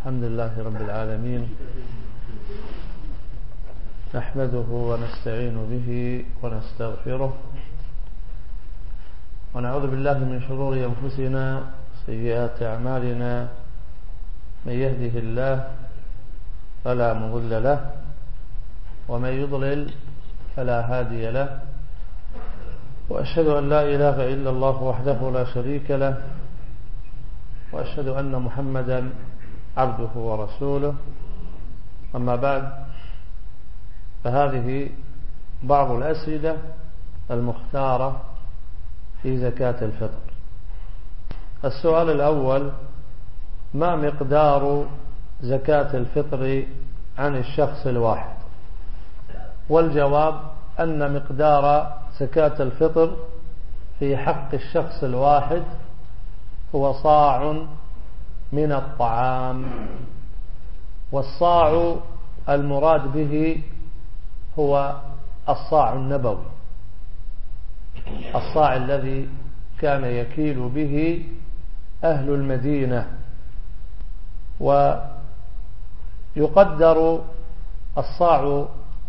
الحمد لله رب العالمين، نحمده ونستعين به ونستغفره ونعوذ بالله من شرور أنفسنا سيئات أعمالنا. من يهده الله فلا مضل له ومن يضلل فلا هادي له، وأشهد أن لا إله إلا الله وحده لا شريك له، وأشهد أن محمدا عبده ورسوله. أما بعد، فهذه بعض الأسئلة المختارة في زكاة الفطر. السؤال الأول: ما مقدار زكاة الفطر عن الشخص الواحد؟ والجواب أن مقدار زكاة الفطر في حق الشخص الواحد هو صاع من الطعام، والصاع المراد به هو الصاع النبوي، الصاع الذي كان يكيل به أهل المدينة. ويقدر الصاع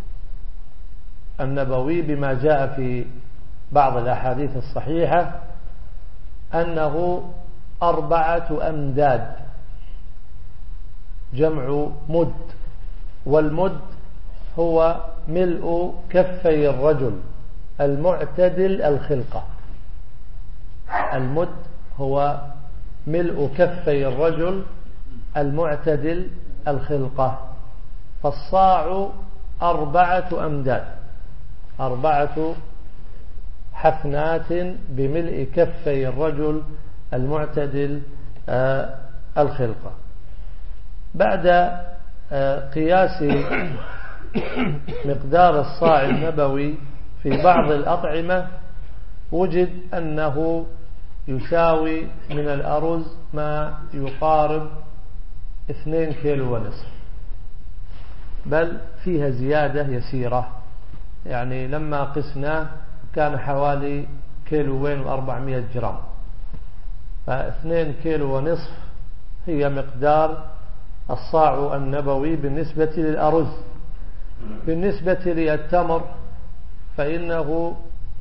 النبوي بما جاء في بعض الأحاديث الصحيحة أنه 4 أمداد، جمع مد، والمد هو ملء كفي الرجل المعتدل الخلقة. المد هو ملء كفي الرجل المعتدل الخلقة، فالصاع 4 أمداد، 4 حفنات بملء كفي الرجل المعتدل الخلقة. بعد قياس مقدار الصاع النبوي في بعض الأطعمة وجد أنه يساوي من الأرز ما يقارب 2 كيلو ونصف، بل فيها زيادة يسيرة، يعني لما قسناه كان حوالي 2.4 جرام، ف2 كيلو ونصف هي مقدار الصاع النبوي بالنسبة للأرز. بالنسبة للتمر فإنه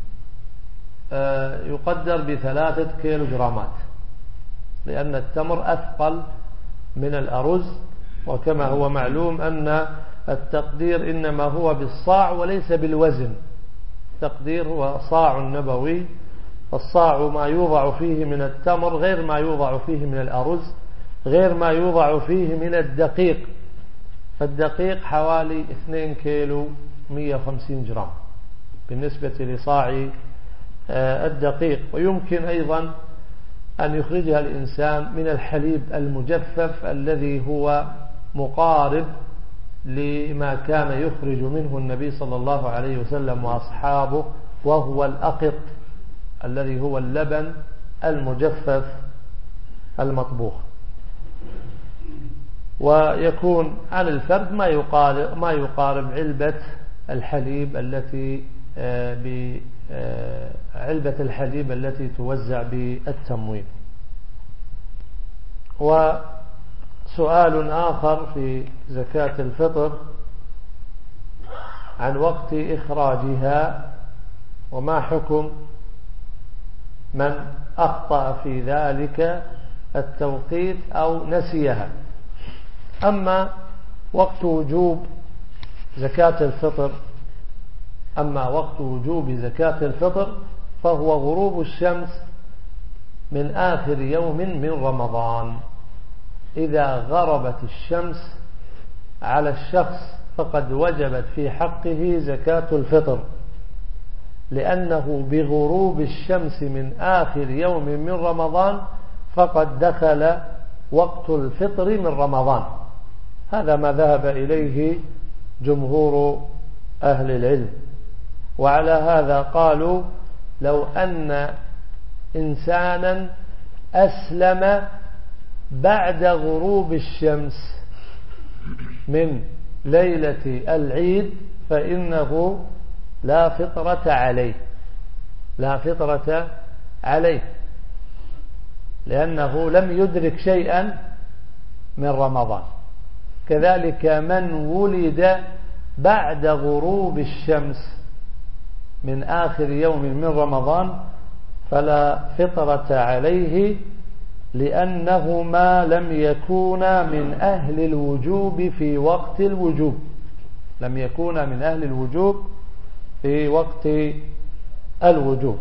يقدر ب3 كيلو جرامات، لأن التمر أثقل من الأرز، وكما هو معلوم أن التقدير إنما هو بالصاع وليس بالوزن. التقدير هو صاع نبوي، فالصاع ما يوضع فيه من التمر غير ما يوضع فيه من الأرز، غير ما يوضع فيه من الدقيق، فالدقيق حوالي 2 كيلو 150 جرام بالنسبة لصاع الدقيق. ويمكن أيضا أن يخرجها الإنسان من الحليب المجفف الذي هو مقارب لما كان يخرج منه النبي صلى الله عليه وسلم وأصحابه، وهو الأقط الذي هو اللبن المجفف المطبوخ. ويكون على الفرد ما يقارب علبة الحليب التي توزع بالتموين. وسؤال آخر في زكاة الفطر عن وقت إخراجها، وما حكم من أخطأ في ذلك التوقيت أو نسيها. أما وقت وجوب زكاة الفطر فهو غروب الشمس من آخر يوم من رمضان. إذا غربت الشمس على الشخص فقد وجبت في حقه زكاة الفطر، لأنه بغروب الشمس من آخر يوم من رمضان فقد دخل وقت الفطر من رمضان. هذا ما ذهب إليه جمهور أهل العلم. وعلى هذا قالوا: لو أن إنسانا أسلم بعد غروب الشمس من ليلة العيد فإنه لا فطرة عليه، لأنه لم يدرك شيئا من رمضان. كذلك من ولد بعد غروب الشمس من آخر يوم من رمضان فلا فطرة عليه، لأنهما لم يكونا من أهل الوجوب في وقت الوجوب، لم يكونا من أهل الوجوب في وقت الوجوب.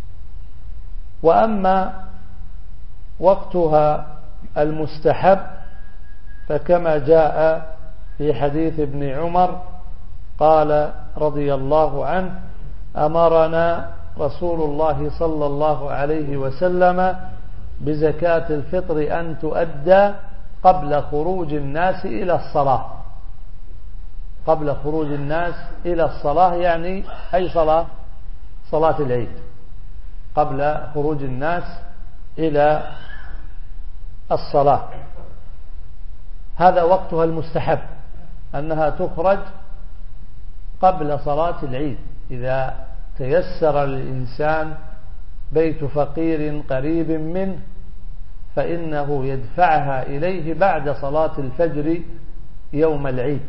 وأما وقتها المستحب فكما جاء في حديث ابن عمر قال رضي الله عنه: أمرنا رسول الله صلى الله عليه وسلم بزكاة الفطر أن تؤدى قبل خروج الناس إلى الصلاة. قبل خروج الناس إلى الصلاة يعني أي صلاة؟ صلاة العيد، قبل خروج الناس إلى الصلاة. هذا وقتها المستحب، أنها تخرج قبل صلاة العيد. إذا تيسر للإنسان بيت فقير قريب منه فإنه يدفعها إليه بعد صلاة الفجر يوم العيد.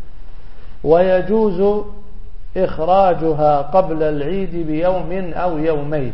ويجوز إخراجها قبل العيد بيوم أو يومين،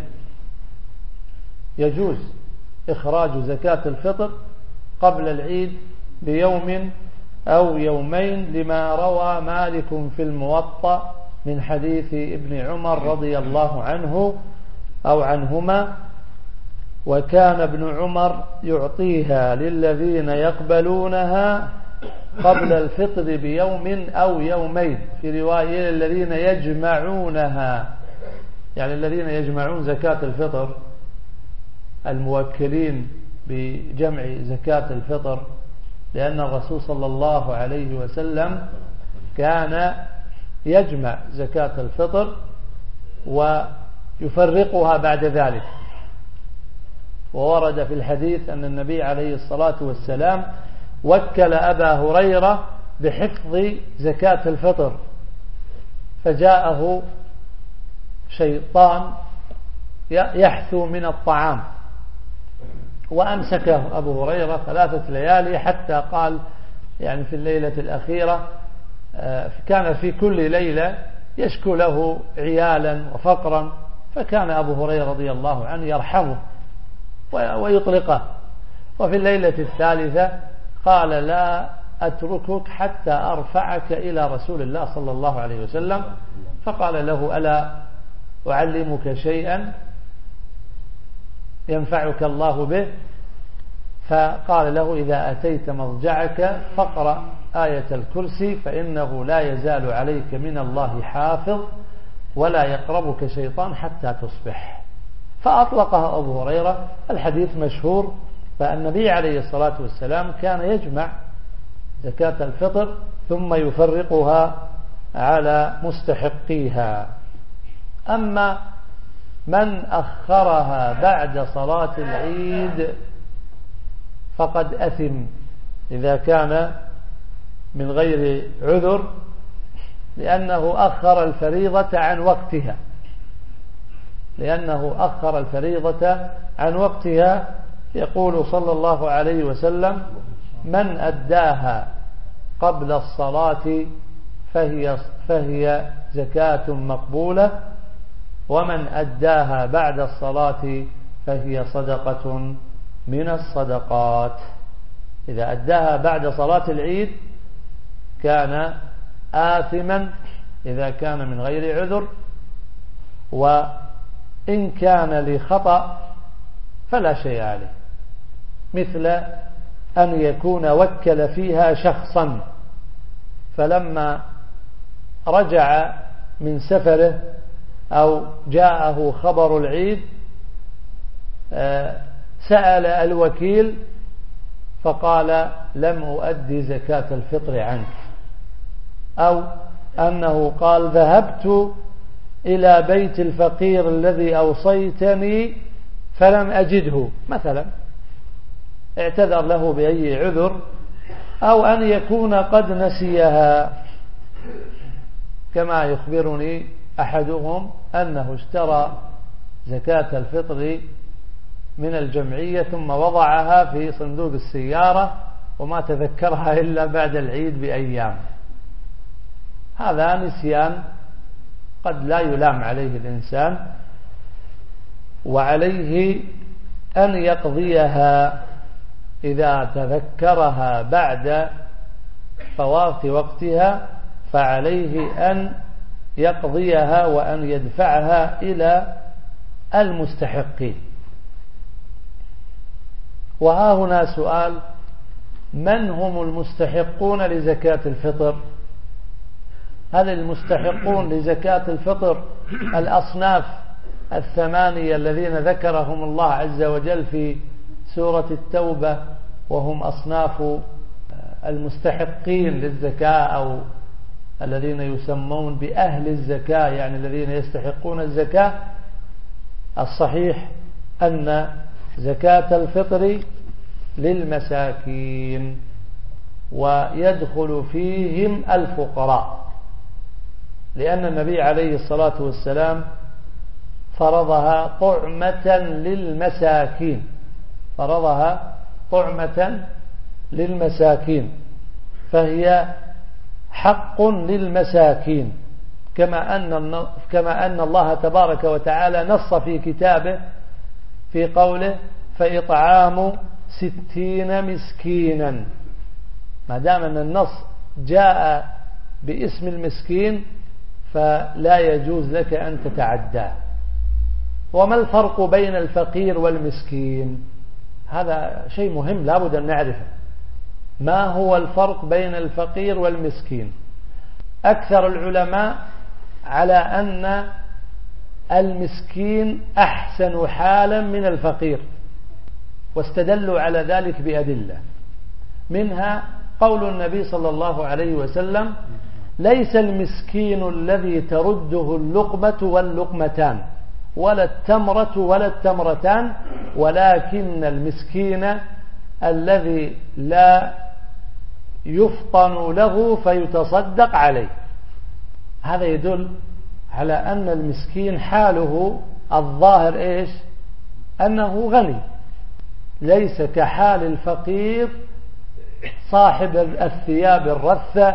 يجوز إخراج زكاة الفطر قبل العيد بيوم أو يومين، لما روى مالك في الموطأ من حديث ابن عمر رضي الله عنه أو عنهما: وكان ابن عمر يعطيها للذين يقبلونها قبل الفطر بيوم أو يومين، في رواية الذين يجمعونها، يعني الذين يجمعون زكاة الفطر، الموكلين بجمع زكاة الفطر، لأن الرسول صلى الله عليه وسلم كان يجمع زكاة الفطر ويفرقها بعد ذلك. وورد في الحديث أن النبي عليه الصلاة والسلام وكل أبا هريرة بحفظ زكاة الفطر، فجاءه شيطان يحثو من الطعام وأمسكه أبو هريرة 3 ليالي، حتى قال يعني في الليلة الأخيرة كان في كل ليلة يشكو له عيالا وفقرا، فكان أبو هريرة رضي الله عنه يرحمه ويطلقه. وفي الليلة الثالثة قال: لا أتركك حتى أرفعك إلى رسول الله صلى الله عليه وسلم. فقال له: ألا أعلمك شيئا ينفعك الله به؟ فقال له: إذا أتيت مضجعك فاقرأ آية الكرسي فإنه لا يزال عليك من الله حافظ ولا يقربك شيطان حتى تصبح. فأطلقها أبو هريرة. الحديث مشهور. فالنبي عليه الصلاة والسلام كان يجمع زكاة الفطر ثم يفرقها على مستحقيها. أما من أخرها بعد صلاة العيد فقد أثم إذا كان من غير عذر، لأنه أخر الفريضة عن وقتها، لأنه أخر الفريضة عن وقتها. يقول صلى الله عليه وسلم: من أداها قبل الصلاة فهي زكاة مقبولة، ومن أداها بعد الصلاة فهي صدقة من الصدقات. إذا أداها بعد صلاة العيد كان آثما إذا كان من غير عذر، وإن كان لخطأ فلا شيء عليه، مثل أن يكون وكل فيها شخصا فلما رجع من سفره أو جاءه خبر العيد سأل الوكيل فقال: لم أؤدي زكاة الفطر عنك. أو أنه قال: ذهبت إلى بيت الفقير الذي أوصيتني فلم أجده، مثلا اعتذر له بأي عذر. أو أن يكون قد نسيها، كما يخبرني أحدهم أنه اشترى زكاة الفطر من الجمعية ثم وضعها في صندوق السيارة وما تذكرها إلا بعد العيد بأيام. هذا نسيان قد لا يلام عليه الإنسان، وعليه أن يقضيها إذا تذكرها بعد فوات وقتها، فعليه أن يقضيها وأن يدفعها إلى المستحقين. وها هنا سؤال: من هم المستحقون لزكاة الفطر؟ هل المستحقون لزكاة الفطر الأصناف الثمانية الذين ذكرهم الله عز وجل في سورة التوبة، وهم أصناف المستحقين للزكاة أو الذين يسمون بأهل الزكاة، يعني الذين يستحقون الزكاة؟ الصحيح أن زكاة الفطر للمساكين، ويدخل فيهم الفقراء، لأن النبي عليه الصلاة والسلام فرضها طعمة للمساكين، فرضها طعمة للمساكين، فهي حق للمساكين، كما أن الله تبارك وتعالى نص في كتابه في قوله: فإطعام 60 مسكينا. ما دام أن النص جاء باسم المسكين فلا يجوز لك أن تتعداه. وما الفرق بين الفقير والمسكين؟ هذا شيء مهم لابد أن نعرفه. ما هو الفرق بين الفقير والمسكين؟ أكثر العلماء على أن المسكين أحسن حالا من الفقير، واستدلوا على ذلك بأدلة، منها قول النبي صلى الله عليه وسلم: ليس المسكين الذي ترده اللقمة واللقمتان ولا التمرة ولا التمرتان، ولكن المسكين الذي لا يفطن له فيتصدق عليه. هذا يدل على أن المسكين حاله الظاهر إيش؟ أنه غني، ليس كحال الفقير صاحب الثياب الرثة،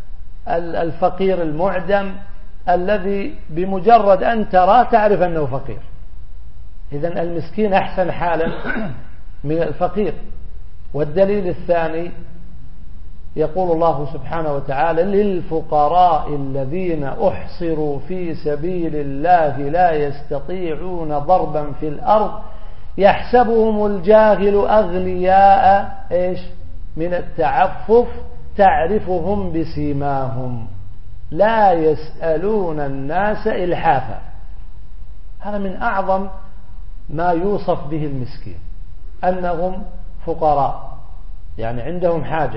الفقير المعدم الذي بمجرد أن تراه تعرف أنه فقير. إذن المسكين أحسن حالا من الفقير. والدليل الثاني يقول الله سبحانه وتعالى: للفقراء الذين أحصروا في سبيل الله لا يستطيعون ضربا في الأرض يحسبهم الجاهل أغنياء إيش؟ من التعفف تعرفهم بسيماهم لا يسألون الناس إلحافا. هذا من أعظم ما يوصف به المسكين، أنهم فقراء يعني عندهم حاجة،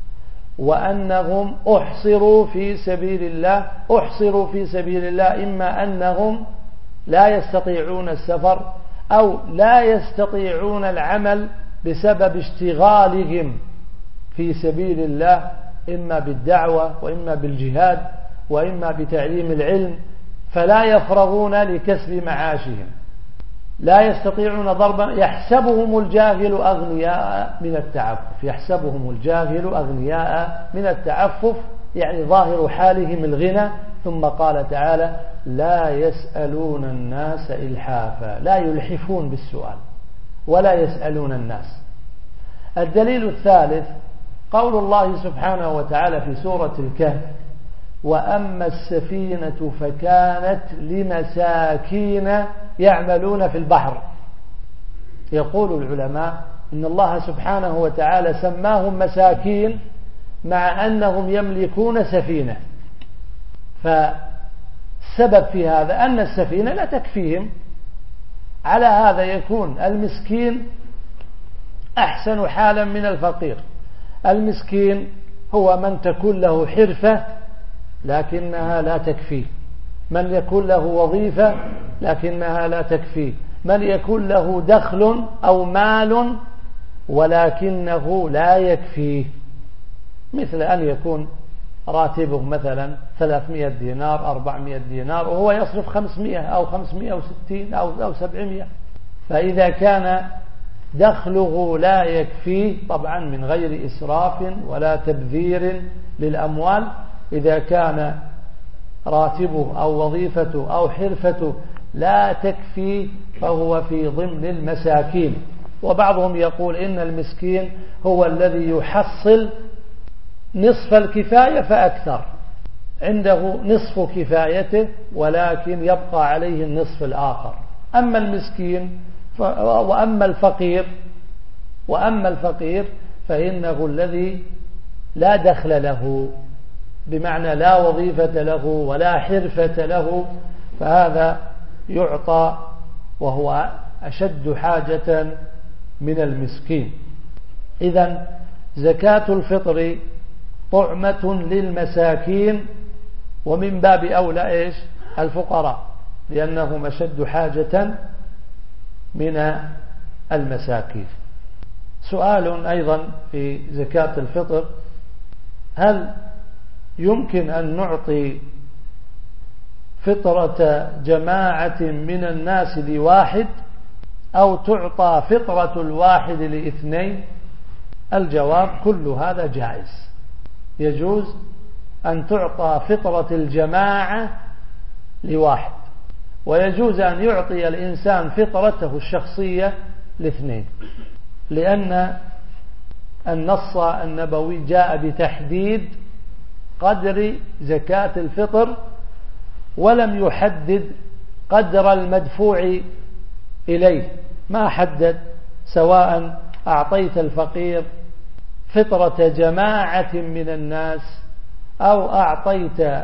وأنهم أحصروا في سبيل الله. أحصروا في سبيل الله إما أنهم لا يستطيعون السفر أو لا يستطيعون العمل بسبب اشتغالهم في سبيل الله، إما بالدعوة وإما بالجهاد وإما بتعليم العلم، فلا يفرغون لكسب معاشهم. لا يستطيعون ضربا يحسبهم الجاهل أغنياء من التعفف. يحسبهم الجاهل أغنياء من التعفف يعني ظاهر حالهم الغنى. ثم قال تعالى: لا يسألون الناس إلحافا، لا يلحفون بالسؤال ولا يسألون الناس. الدليل الثالث قول الله سبحانه وتعالى في سورة الكهف: وأما السفينة فكانت لمساكين يعملون في البحر. يقول العلماء إن الله سبحانه وتعالى سماهم مساكين مع أنهم يملكون سفينة، فالسبب في هذا أن السفينة لا تكفيهم. على هذا يكون المسكين أحسن حالا من الفقير. المسكين هو من تكون له حرفة لكنها لا تكفيه، من يكون له وظيفة لكنها لا تكفيه، من يكون له دخل أو مال ولكنه لا يكفيه، مثل أن يكون راتبه مثلا 300 دينار 400 دينار وهو يصرف 500 أو 560 أو 700. فإذا كان دخله لا يكفيه طبعا من غير إسراف ولا تبذير للأموال، إذا كان راتبه أو وظيفته أو حرفته لا تكفي فهو في ضمن المساكين. وبعضهم يقول إن المسكين هو الذي يحصل نصف الكفاية فأكثر، عنده نصف كفايته ولكن يبقى عليه النصف الآخر. أما المسكين وأما الفقير فإنه الذي لا دخل له، بمعنى لا وظيفة له ولا حرفة له، فهذا يعطى وهو أشد حاجة من المسكين. إذن زكاة الفطر طعمة للمساكين، ومن باب أولى الفقراء، لأنهم أشد حاجة من المساكين. سؤال أيضا في زكاة الفطر: هل يمكن أن نعطي فطرة جماعة من الناس لواحد، أو تعطى فطرة الواحد لاثنين؟ الجواب: كل هذا جائز، يجوز أن تعطى فطرة الجماعة لواحد، ويجوز أن يعطي الإنسان فطرته الشخصية لاثنين، لأن النص النبوي جاء بتحديد قدر زكاة الفطر ولم يحدد قدر المدفوع إليه، ما حدد سواء أعطيت الفقير فطرة جماعة من الناس أو أعطيت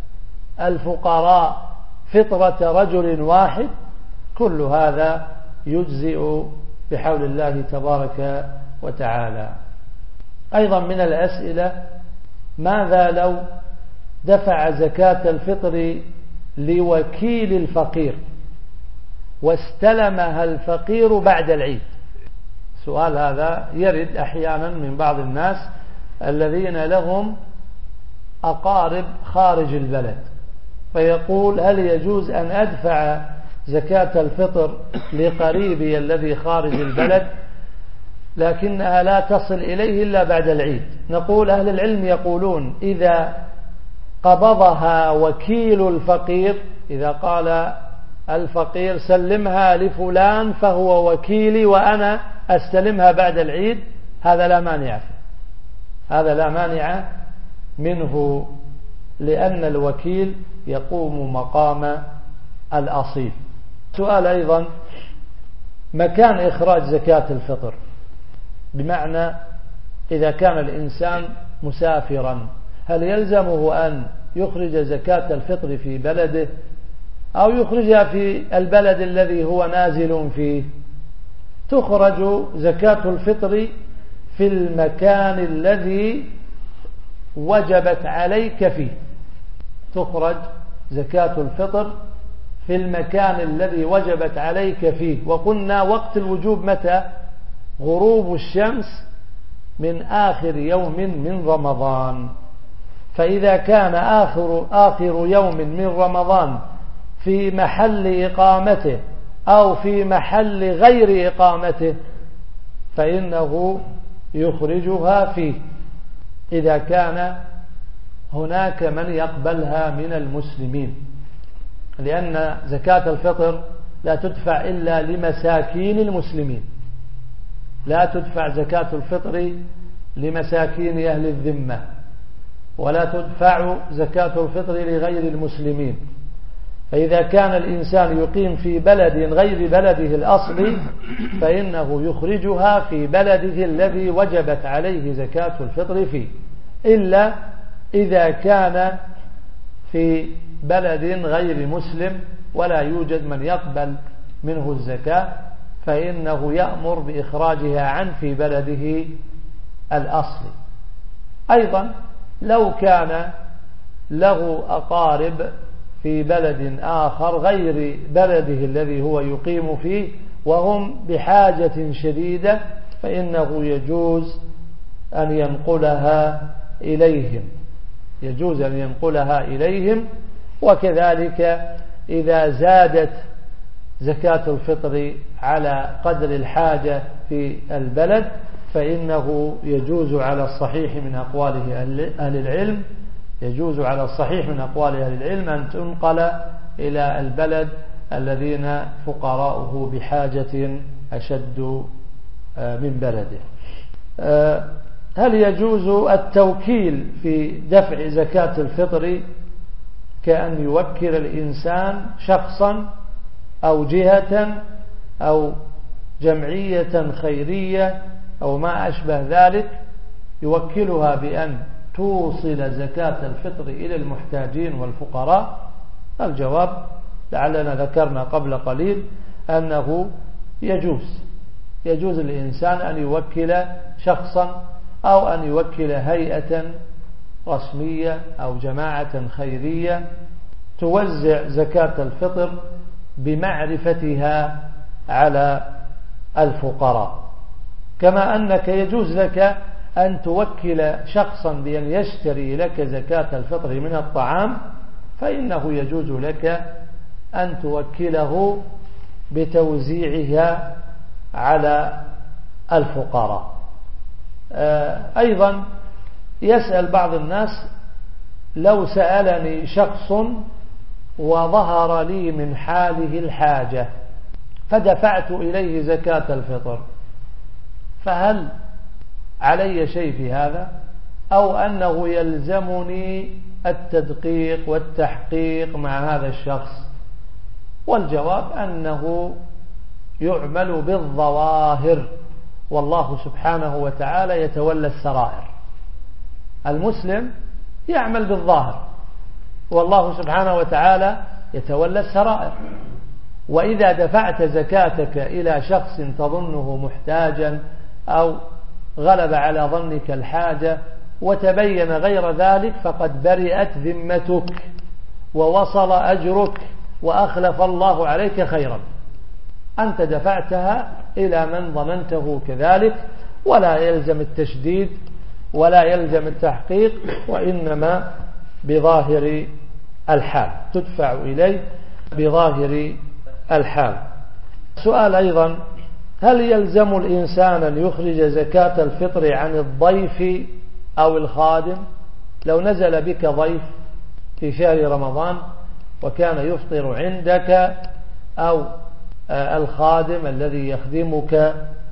الفقراء فطرة رجل واحد، كل هذا يجزئ بحول الله تبارك وتعالى. أيضا من الأسئلة: ماذا لو دفع زكاة الفطر لوكيل الفقير واستلمها الفقير بعد العيد؟ سؤال هذا يرد أحيانا من بعض الناس الذين لهم أقارب خارج البلد، فيقول: هل يجوز أن أدفع زكاة الفطر لقريبي الذي خارج البلد لكنها لا تصل إليه إلا بعد العيد؟ نقول: أهل العلم يقولون إذا قبضها وكيل الفقير، إذا قال الفقير سلمها لفلان فهو وكيلي وأنا أستلمها بعد العيد، هذا لا مانع فيه، هذا لا مانع منه، لأن الوكيل يقوم مقام الأصيل. سؤال أيضا: مكان إخراج زكاة الفطر، بمعنى إذا كان الإنسان مسافرا هل يلزمه أن يخرج زكاة الفطر في بلده أو يخرجها في البلد الذي هو نازل فيه؟ تخرج زكاة الفطر في المكان الذي وجبت عليك فيه، تخرج زكاة الفطر في المكان الذي وجبت عليك فيه. وقلنا وقت الوجوب متى؟ غروب الشمس من آخر يوم من رمضان. فإذا كان آخر يوم من رمضان في محل إقامته أو في محل غير إقامته فإنه يخرجها فيه، إذا كان هناك من يقبلها من المسلمين، لأن زكاة الفطر لا تدفع إلا لمساكين المسلمين، لا تدفع زكاة الفطر لمساكين أهل الذمة، ولا تدفع زكاة الفطر لغير المسلمين. فإذا كان الإنسان يقيم في بلد غير بلده الأصلي فإنه يخرجها في بلده الذي وجبت عليه زكاة الفطر فيه، إلا إذا كان في بلد غير مسلم ولا يوجد من يقبل منه الزكاة، فإنه يأمر بإخراجها عن في بلده الأصلي. أيضا لو كان له أقارب في بلد آخر غير بلده الذي هو يقيم فيه وهم بحاجة شديدة فإنه يجوز أن ينقلها إليهم، يجوز أن ينقلها إليهم. وكذلك إذا زادت زكاة الفطر على قدر الحاجة في البلد فإنه يجوز على الصحيح من أقوال أهل العلم أن تنقل إلى البلد الذين فقراؤه بحاجة أشد من بلده. هل يجوز التوكيل في دفع زكاة الفطر كأن يوكل الإنسان شخصا أو جهة أو جمعية خيرية أو ما أشبه ذلك يوكلها بأن توصل زكاة الفطر إلى المحتاجين والفقراء؟ الجواب لعلنا ذكرنا قبل قليل أنه يجوز الإنسان أن يوكل شخصا أو أن يوكل هيئة رسمية أو جماعة خيرية توزع زكاة الفطر بمعرفتها على الفقراء، كما أنك يجوز لك أن توكل شخصا بأن يشتري لك زكاة الفطر من الطعام، فإنه يجوز لك أن توكله بتوزيعها على الفقراء. أيضا يسأل بعض الناس: لو سألني شخص وظهر لي من حاله الحاجة فدفعت إليه زكاة الفطر، فهل علي شيء في هذا أو أنه يلزمني التدقيق والتحقيق مع هذا الشخص؟ والجواب أنه يعمل بالظواهر، والله سبحانه وتعالى يتولى السرائر. المسلم يعمل بالظاهر والله سبحانه وتعالى يتولى السرائر. وإذا دفعت زكاتك إلى شخص تظنه محتاجا أو غلب على ظنك الحاجة وتبين غير ذلك فقد برئت ذمتك ووصل أجرك وأخلف الله عليك خيرا. أنت دفعتها إلى من ظننته كذلك، ولا يلزم التشديد ولا يلزم التحقيق، وإنما بظاهر الحال تدفع إليه بظاهر الحال. سؤال أيضا: هل يلزم الإنسان أن يخرج زكاة الفطر عن الضيف أو الخادم؟ لو نزل بك ضيف في شهر رمضان وكان يفطر عندك أو الخادم الذي يخدمك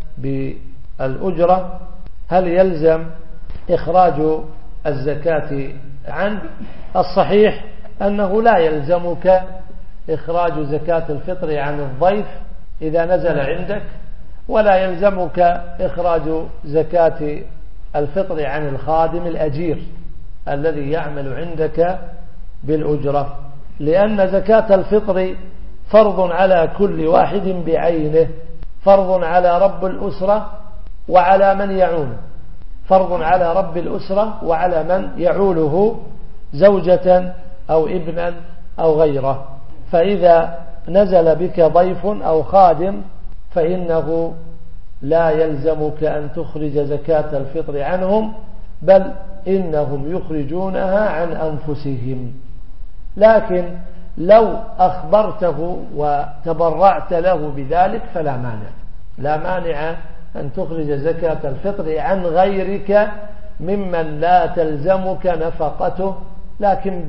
بالأجرة، هل يلزم إخراج الزكاة عنه؟ الصحيح أنه لا يلزمك إخراج زكاة الفطر عن الضيف إذا نزل عندك، ولا يلزمك إخراج زكاة الفطر عن الخادم الأجير الذي يعمل عندك بالأجرة، لأن زكاة الفطر فرض على كل واحد بعينه، فرض على رب الأسرة وعلى من يعونه، فرض على رب الأسرة وعلى من يعوله زوجة أو ابنا أو غيره. فإذا نزل بك ضيف أو خادم فإنه لا يلزمك أن تخرج زكاة الفطر عنهم، بل إنهم يخرجونها عن أنفسهم. لكن لو أخبرته وتبرعت له بذلك فلا مانع، لا مانع أن تخرج زكاة الفطر عن غيرك ممن لا تلزمك نفقته، لكن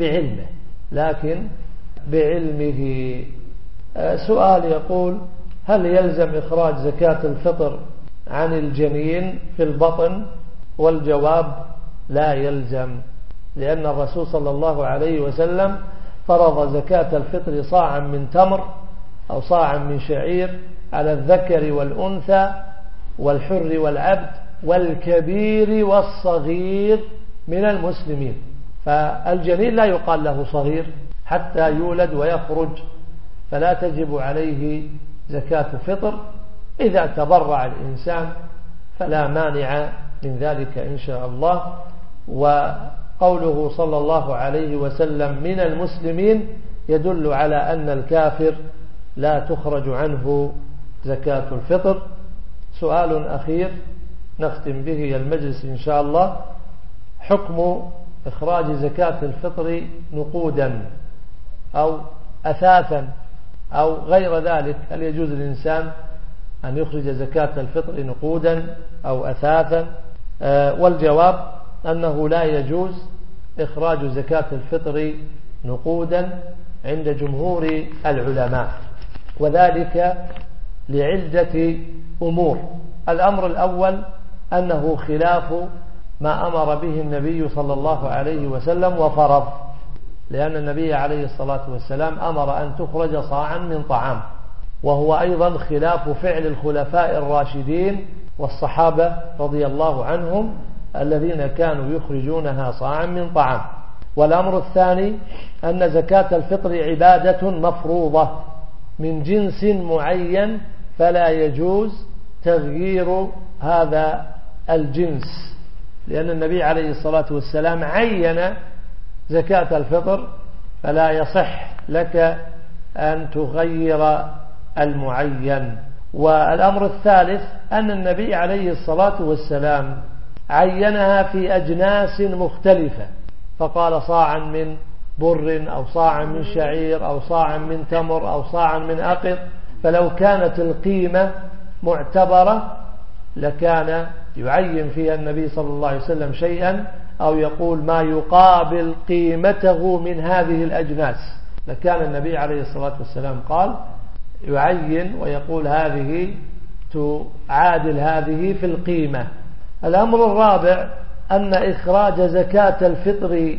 بعلمه. سؤال يقول: هل يلزم إخراج زكاة الفطر عن الجنين في البطن؟ والجواب: لا يلزم، لأن الرسول صلى الله عليه وسلم فرض زكاة الفطر صاعا من تمر أو صاعا من شعير على الذكر والأنثى والحر والعبد والكبير والصغير من المسلمين. فالجنين لا يقال له صغير حتى يولد ويخرج، فلا تجب عليه زكاة فطر. إذا تبرع الإنسان فلا مانع من ذلك إن شاء الله. وقوله صلى الله عليه وسلم من المسلمين يدل على أن الكافر لا تخرج عنه زكاة الفطر. سؤال أخير نختم به المجلس إن شاء الله: حكم إخراج زكاة الفطر نقودا أو أثاثا أو غير ذلك، هل يجوز للإنسان أن يخرج زكاة الفطر نقودا أو أثاثا؟ والجواب أنه لا يجوز إخراج زكاة الفطر نقودا عند جمهور العلماء، وذلك لعدة أمور. الأمر الأول أنه خلاف ما أمر به النبي صلى الله عليه وسلم وفرض، لأن النبي عليه الصلاة والسلام أمر أن تخرج صاعا من طعام، وهو أيضا خلاف فعل الخلفاء الراشدين والصحابة رضي الله عنهم الذين كانوا يخرجونها صاعا من طعام. والأمر الثاني أن زكاة الفطر عبادة مفروضة من جنس معين، فلا يجوز تغيير هذا الجنس، لأن النبي عليه الصلاة والسلام عين زكاة الفطر، فلا يصح لك أن تغير المعين. والأمر الثالث أن النبي عليه الصلاة والسلام عينها في أجناس مختلفة، فقال صاعا من بر أو صاعا من شعير أو صاعا من تمر أو صاعا من أقط، فلو كانت القيمة معتبرة لكان يعين فيها النبي صلى الله عليه وسلم شيئا، أو يقول ما يقابل قيمته من هذه الأجناس، لكان النبي عليه الصلاة والسلام قال يعين ويقول هذه تعادل هذه في القيمة. الأمر الرابع أن إخراج زكاة الفطر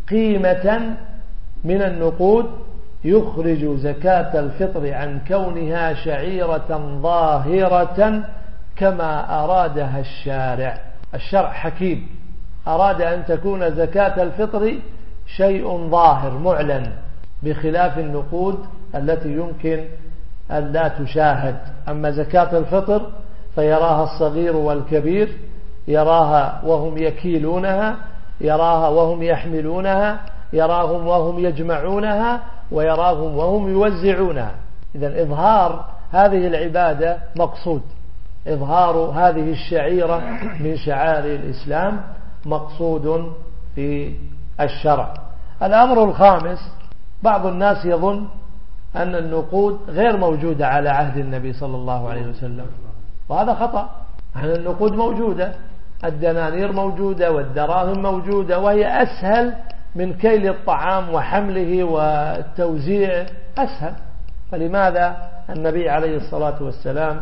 قيمة من النقود يخرج زكاة الفطر عن كونها شعيرة ظاهرة كما أرادها الشارع. الشرع حكيم، أراد أن تكون زكاة الفطر شيء ظاهر معلن، بخلاف النقود التي يمكن أن لا تشاهد. أما زكاة الفطر فيراها الصغير والكبير، يراها وهم يكيلونها، يراها وهم يحملونها، يراهم وهم يجمعونها، ويراهم وهم يوزعونها. إذن إظهار هذه العبادة مقصود، إظهار هذه الشعيرة من شعائر الإسلام مقصود في الشرع. الأمر الخامس، بعض الناس يظن أن النقود غير موجودة على عهد النبي صلى الله عليه وسلم، وهذا خطأ. النقود موجودة، الدنانير موجودة والدراهم موجودة، وهي أسهل من كيل الطعام وحمله والتوزيع أسهل، فلماذا النبي عليه الصلاة والسلام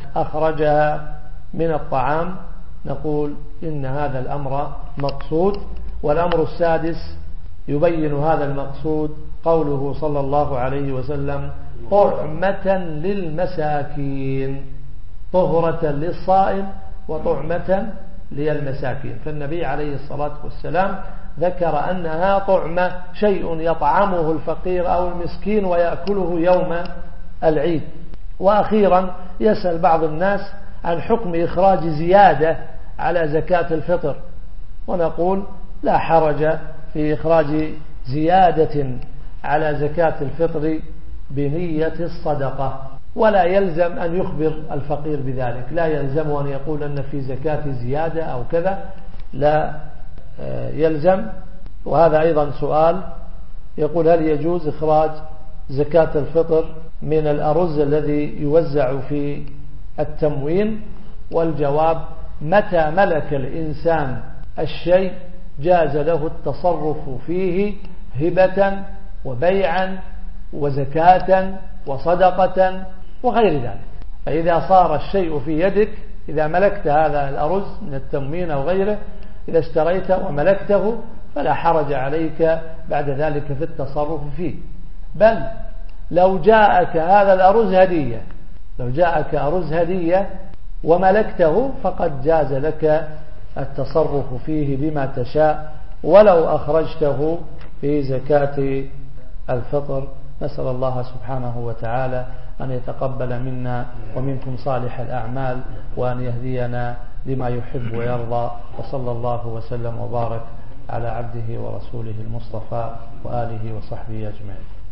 أخرجها من الطعام؟ نقول إن هذا الأمر مقصود. والأمر السادس يبين هذا المقصود قوله صلى الله عليه وسلم طعمة للمساكين، طهرة للصائم وطعمة للمساكين. فالنبي عليه الصلاة والسلام ذكر أنها طعمة، شيء يطعمه الفقير أو المسكين ويأكله يوم العيد. وأخيرا يسأل بعض الناس عن حكم إخراج زيادة على زكاة الفطر، ونقول لا حرج في إخراج زيادة على زكاة الفطر بنية الصدقة، ولا يلزم أن يخبر الفقير بذلك، لا يلزم أن يقول أن في زكاة زيادة أو كذا، لا يلزم. وهذا أيضا سؤال يقول هل يجوز إخراج زكاة الفطر من الأرز الذي يوزع في التموين؟ والجواب متى ملك الإنسان الشيء جاز له التصرف فيه هبة وبيعا وزكاة وصدقة وغير ذلك. فإذا صار الشيء في يدك، إذا ملكت هذا الأرز من التموين أو غيره، إذا اشتريت وملكته فلا حرج عليك بعد ذلك في التصرف فيه. بل لو جاءك هذا الأرز هدية، لو جاءك أرز هدية وملكته فقد جاز لك التصرف فيه بما تشاء ولو أخرجته في زكاة الفطر. نسأل الله سبحانه وتعالى أن يتقبل منا ومنكم صالح الأعمال، وأن يهدينا لما يحب ويرضى. وصلى الله وسلم وبارك على عبده ورسوله المصطفى وآله وصحبه أجمعين.